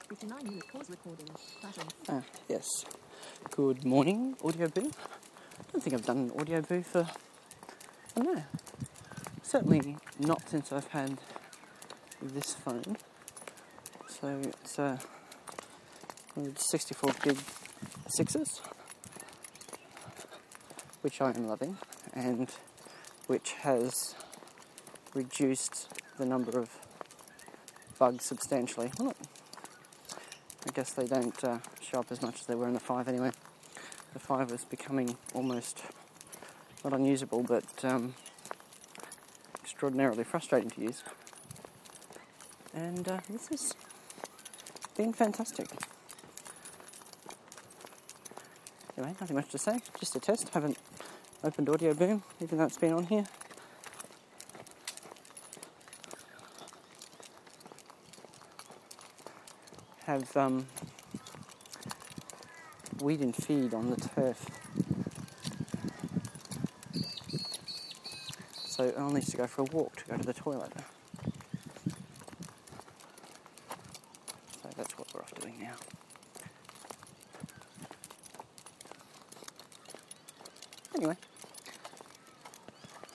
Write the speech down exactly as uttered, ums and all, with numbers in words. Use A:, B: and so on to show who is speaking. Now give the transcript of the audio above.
A: fifty-nine minute pause recording. Button.
B: Ah, yes. Good morning, Audio Boo. I don't think I've done an Audio Boo for, I don't know, certainly not since I've had this phone. So it's a sixty-four gig sixes, which I am loving, and which has reduced the number of bugs substantially. Well, I guess they don't uh, show up as much as they were in the five anyway. The five was becoming almost not unusable, but um, extraordinarily frustrating to use. And uh, this has been fantastic. Anyway, nothing much to say, just a test. Haven't opened Audio Boom, even though it's been on here. Have um, weed and feed on the turf. So Earl needs to go for a walk to go to the toilet. So that's what we're off doing now. Anyway.